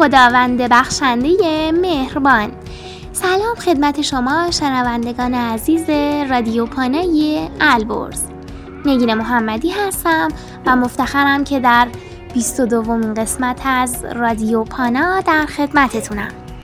خداوند بخشنده مهربان. سلام خدمت شما شنوندگان عزیز رادیو پانای البرز. نگین محمدی هستم و مفتخرم که در 22مین قسمت از رادیو پانا در خدمتتونم.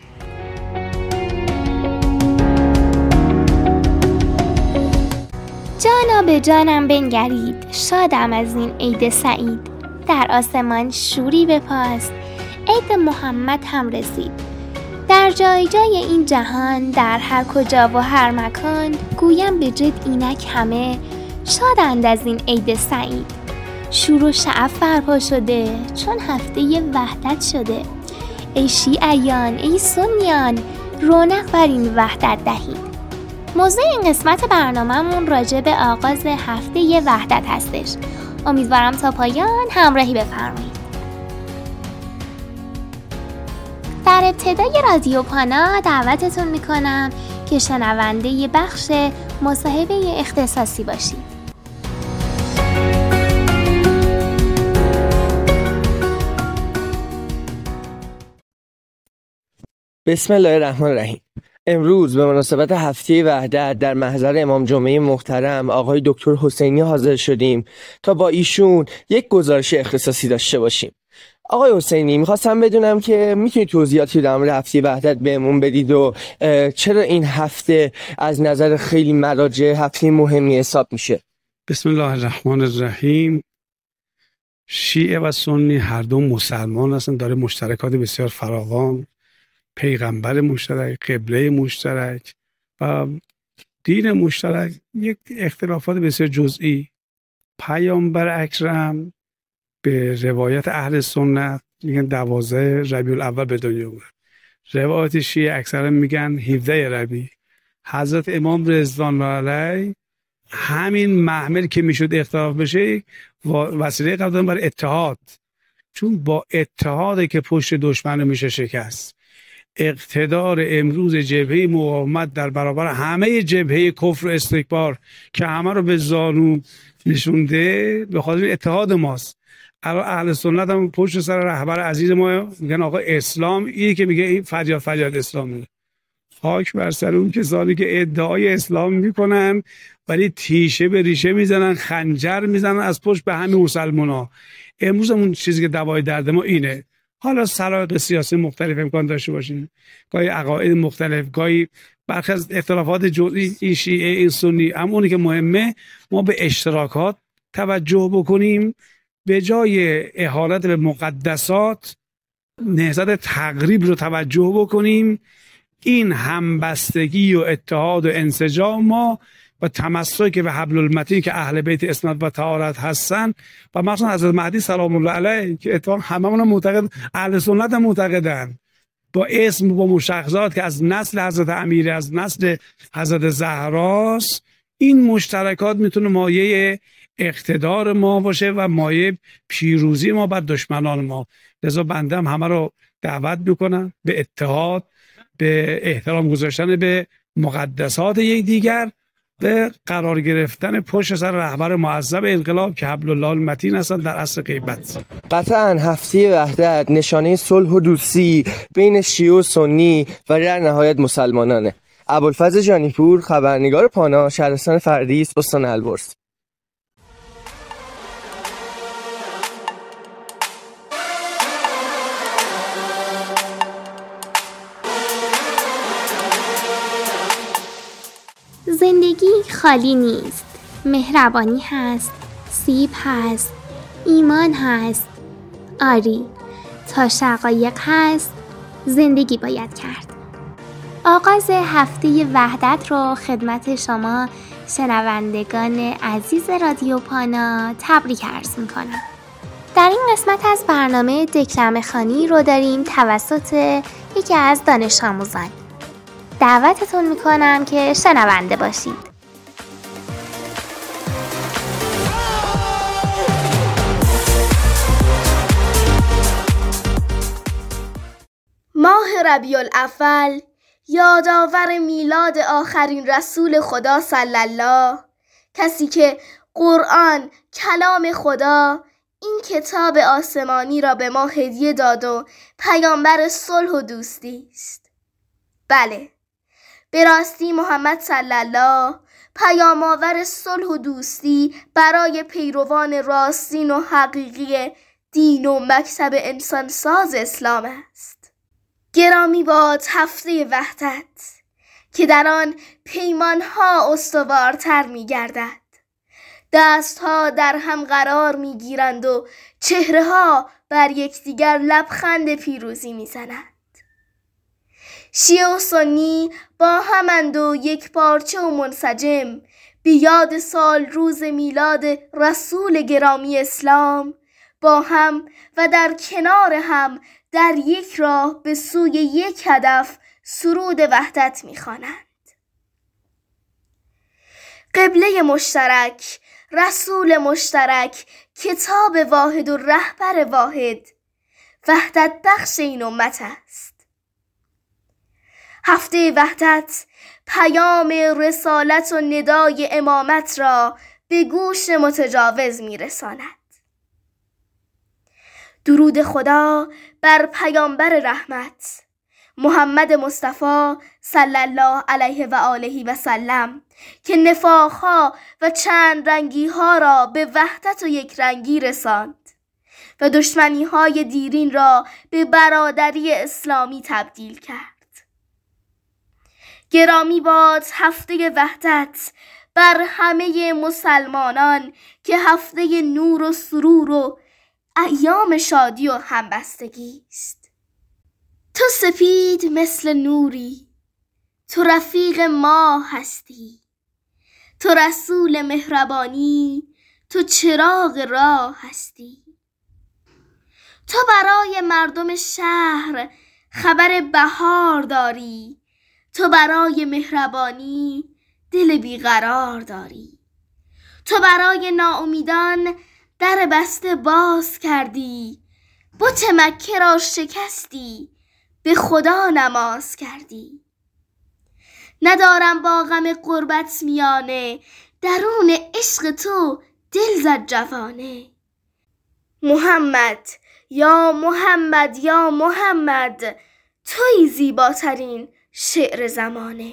جانا به جانم بنگرید، شادم از این عید سعید. در آسمان شوری بپاست، عید محمد هم رسید. در جای جای این جهان، در هر کجا و هر مکان، گویم به جد اینک همه شادند از این عید سعید. شور و شعف برپا شده، چون هفته وحدت شده. ای شیعیان، ای سنیان، رونق بر این وحدت دهید. موضوع این قسمت برنامه‌مون راجع به آغاز هفته وحدت هستش. امیدوارم تا پایان همراهی بفرمایید. در ابتدای رادیو پانا دعوتتون میکنم که شنونده بخش مصاحبه اختصاصی باشید. بسم الله الرحمن الرحیم. امروز به مناسبت هفته وحدت در محضر امام جمعه محترم آقای دکتر حسینی حاضر شدیم تا با ایشون یک گزارش اختصاصی داشته باشیم. آقای حسینی، میخواستم بدونم که میتونید توضیحاتی در مورد هفته وحدت بهمون بدید و چرا این هفته از نظر خیلی مراجع هفته مهمی حساب میشه؟ بسم الله الرحمن الرحیم. شیعه و سنی هر دو مسلمان هستند، داره مشترکات بسیار فراوان، پیغمبر مشترک، قبله مشترک و دین مشترک، یک اختلافات بسیار جزئی. پیامبر اکرم به روایت اهل سنت میگن 12 ربیع الاول به دنیا اومد. روایت شیعه اکثرا میگن 17 ربیع. حضرت امام رضوان الله علیه همین محمل که میشد اختلاف بشه وسیله قرار دادن برای اتحاد، چون با اتحاده که پشت دشمن میشه شکست. اقتدار امروز جبهه مقاومت در برابر همه جبهه کفر و استکبار که همه رو به زانو نشونده به خاطر اتحاد ماست. اهل سنت هم پشت سر رهبر عزیز ما میگن آقا اسلام، اینی که میگه این فریاد اسلامی. خاک بر سر اون کسانی که ادعای اسلام میکنن ولی تیشه به ریشه میزنن، خنجر میزنن از پشت به همین مسلمانا. امروز اون چیزی که دوای درد ما اینه. حالا سلایق سیاسی مختلف امکان داشته باشیم، گاهی عقاید مختلف، گاهی برخی از اختلافات جزئی، این شیعه این سنی، اما اونی که مهمه ما به اشتراکات توجه بکنیم، به جای اهانت به مقدسات نهضت تقریب رو توجه بکنیم. این همبستگی و اتحاد و انسجام ما و تمسک به حبل المتین که اهل بیت اسمت و طهارت هستن و مخصوصا حضرت مهدی سلام الله علیه که اتفاقا هممون معتقد، اهل سنت هم معتقدن، با اسم و مشخصات که از نسل حضرت امیر، از نسل حضرت زهراست. این مشترکات میتونه مایه اقتدار ما باشه و مایه پیروزی ما بر دشمنان ما. لذا بنده هم همه رو دعوت میکنم به اتحاد، به احترام گذاشتن به مقدسات یکدیگر، به قرار گرفتن پشت سر رهبر معظم انقلاب که حبل الله المتین هستند در عصر غیبت. قطعاً هفته وحدت نشانه صلح و دوستی بین شیعه و سنی و در نهایت مسلمانانه. ابوالفضل جانیپور، خبرنگار پانا، شهرستان فردیس، استان البرز. زندگی خالی نیست. مهربانی هست، سیب هست، ایمان هست. آری، تا شقایق هست زندگی باید کرد. آغاز هفته وحدت رو خدمت شما شنوندگان عزیز رادیو پانا تبریک عرض میکنم. در این قسمت از برنامه دکلمه خوانی رو داریم توسط یکی از دانش آموزان. دعوتتون میکنم که شنونده باشید. ماه ربیع الاول یادآور میلاد آخرین رسول خدا صلی الله، کسی که قرآن کلام خدا این کتاب آسمانی را به ما هدیه داد و پیامبر صلح و دوستی است. بله، به راستی محمد صلی الله پیام آور صلح و دوستی برای پیروان راستین و حقیقی دین و مکتب انسانساز اسلام است. گرامی باد هفته وحدت که در آن پیمانها استوارتر می گردد، دستها در هم قرار می گیرند و چهرهها بر یکدیگر لبخند پیروزی می زنند. شیعه و سنی با همند و یک پارچه و منسجم به یاد سال روز میلاد رسول گرامی اسلام با هم و در کنار هم در یک راه به سوی یک هدف سرود وحدت می‌خوانند. قبله مشترک، رسول مشترک، کتاب واحد و رهبر واحد، وحدت بخش این امت است. هفته وحدت پیام رسالت و ندای امامت را به گوش متجاوز می‌رساند. درود خدا بر پیامبر رحمت محمد مصطفی صلی الله علیه و آله و سلم که نفاق‌ها و چند رنگی‌ها را به وحدت و یک رنگی رساند و دشمنی‌های دیرین را به برادری اسلامی تبدیل کرد. گرامی باد هفته وحدت بر همه مسلمانان که هفته نور و سرور و ایام شادی و همبستگی است. تو سپید مثل نوری، تو رفیق ما هستی، تو رسول مهربانی، تو چراغ راه هستی. تو برای مردم شهر خبر بهار داری، تو برای مهربانی دل بیقرار داری. تو برای ناامیدان در بسته باز کردی، بت مکه را شکستی، به خدا نماز کردی. ندارم با غم غربت میانه، درون عشق تو دل زد جوانه. محمد یا محمد یا محمد، تویی زیباترین شعر زمانه.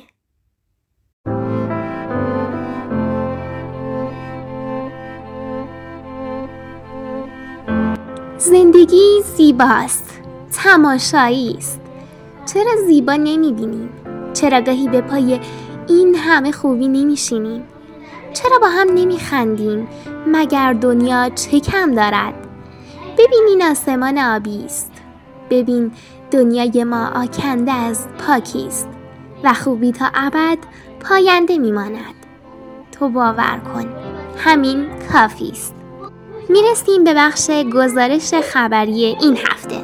زندگی زیباست، تماشایی است. چرا زیبا نمی‌بینیم؟ چرا گاهی به پای این همه خوبی نمی‌شینیم؟ چرا با هم نمی‌خندیم؟ مگر دنیا چه کم دارد؟ ببین این آسمان آبی است. ببین دنیای ما آکنده از پاکی است و خوبی تا ابد پاینده می‌ماند. تو باور کن، همین کافی است. میرسیم به بخش گزارش خبری این هفته.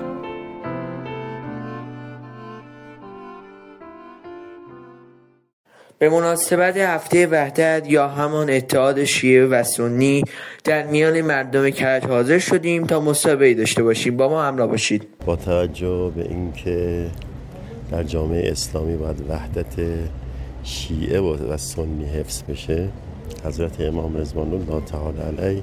به مناسبت هفته وحدت یا همان اتحاد شیعه و سنی در میان مردم کرج حاضر شدیم تا مصاحبه‌ای داشته باشیم. با ما همراه باشید. با توجه به اینکه در جامعه اسلامی باید وحدت شیعه و سنی حفظ بشه، حضرت امام رضوان الله تعالی علیه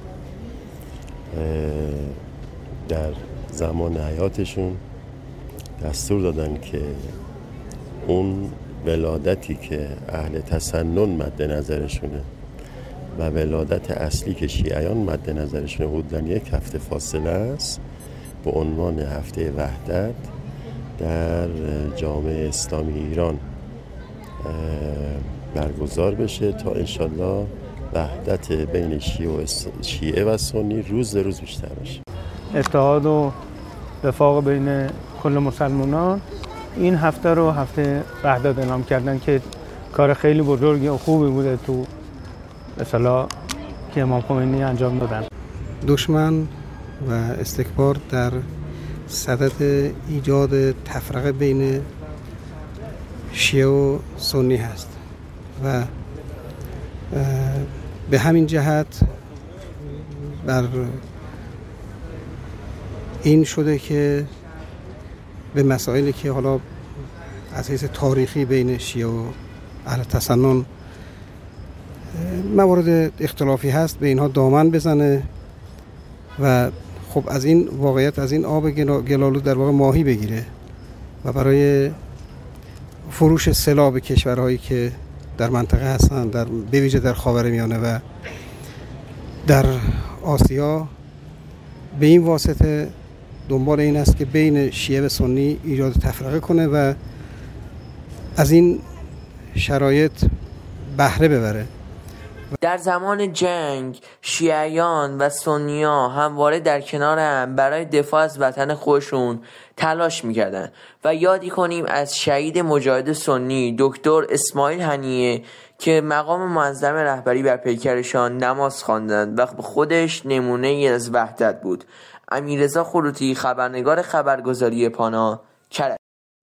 در زمان حیاتشون دستور دادن که اون ولادتی که اهل تسنن مد نظرشونه و ولادت اصلی که شیعیان مد نظرشونه حدوداً یک هفته فاصله است، به عنوان هفته وحدت در جامعه اسلامی ایران برگزار بشه تا انشالله وحدت بین شیعه و سنی روز به روز بیشتر بشه. اتحاد و وفاق بین کل مسلمانان این هفته رو هفته وحدت اعلام کردن که کار خیلی بزرگی و خوبی بوده تو اصطلاح که امام خمینی انجام دادن. دشمن و استکبار در صدد ایجاد تفرقه بین شیعه و سنی هست و به همین جهت بر این شده که به مسائلی که حالا از حیث تاریخی بین شیعه و اهل تسنن موارد اختلافی هست به اینها دامن بزنه و خب از این واقعیت، از این آب گلالود در واقع ماهی بگیره و برای فروش سلاح به کشورهایی که در منطقه هستن، به ویژه در خاورمیانه و در آسیا، به این واسطه دنبال این است که بین شیعه و سنی ایجاد تفرقه کنه و از این شرایط بهره ببره. در زمان جنگ شیعیان و سنی‌ها همواره در کنار هم برای دفاع از وطن خودشون تلاش میکردن و یادی کنیم از شهید مجاهد سنی دکتر اسماعیل هنیه که مقام معظم رهبری بر پیکرشان نماز خواندند و خودش نمونه از وحدت بود. امیررضا خروطی، خبرنگار خبرگزاری پانا، کرج.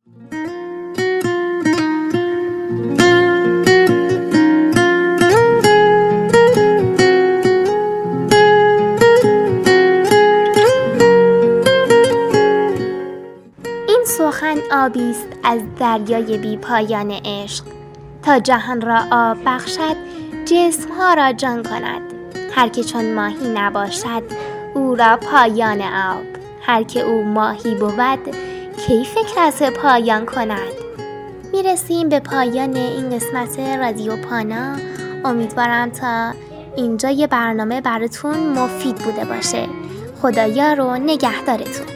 سخن آبی است از دریای بی پایان عشق، تا جهان را آب بخشد جسمها را جان کند. هر که چون ماهی نباشد او را پایان آب، هر که او ماهی بود کی فکر از پایان کند. میرسیم به پایان این قسمت رادیو پانا. امیدوارم تا اینجا یه برنامه براتون مفید بوده باشه. خدایا رو نگهدارتون.